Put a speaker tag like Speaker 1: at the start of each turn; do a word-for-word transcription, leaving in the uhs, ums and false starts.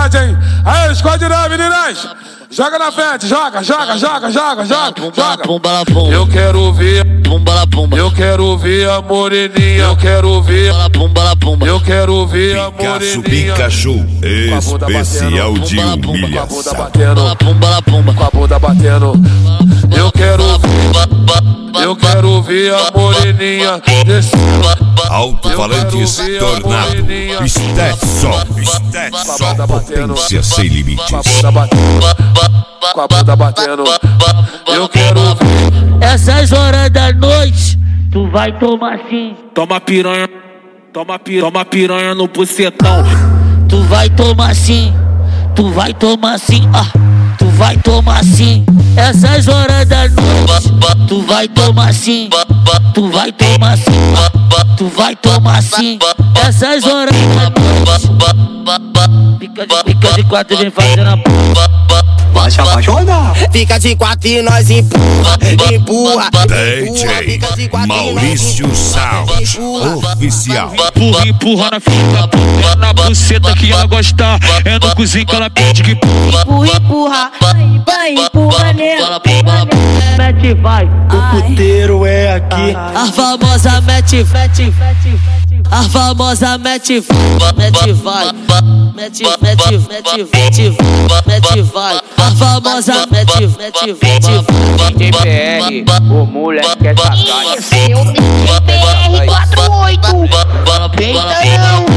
Speaker 1: vontade, hein? Aí, esconde não, meninas! Joga na frente, joga, joga, joga, joga, joga, joga. Eu quero ver, eu quero ver a moreninha, eu quero ver, eu quero ver a moreninha.
Speaker 2: Pikachu, especial de humilhação.
Speaker 1: Com a bunda batendo, eu quero ver, eu quero ver a moreninha descendo.
Speaker 2: Alto-falantes Tornado, Stetson, Stetson, potência sem limites.
Speaker 1: Com a bunda batendo, eu quero ver.
Speaker 3: Essas horas da noite, tu vai tomar sim.
Speaker 4: Toma piranha, toma piranha, toma piranha no bucetão.
Speaker 3: Tu vai tomar sim, tu vai tomar sim, ah. Tu vai tomar sim. Essas horas da noite, tu vai tomar sim. Tu vai tomar sim, tu vai tomar sim. Essas horas da noite, fica de, fica de quatro e vem fazendo a porra.
Speaker 5: Vai se apaixonar. Fica de quatro e nós empurra, empurra.
Speaker 2: D J Maurício Sound oficial.
Speaker 4: Empurra, empurra na fita, é na buceta que ela gosta. É no cozinho que ela pede que
Speaker 6: empurra, empurra, vai, empurra nela.
Speaker 3: Mete vai,
Speaker 5: o puteiro é aqui.
Speaker 3: A famosa mete, mete, a famosa mete, mete vai, mete, mete, mete, mete, mete vai. A famosa mete, mete, mete vai.
Speaker 7: D P R, o moleque é sacana.
Speaker 6: Esse é o D P R quarenta e oito.
Speaker 3: Peitão.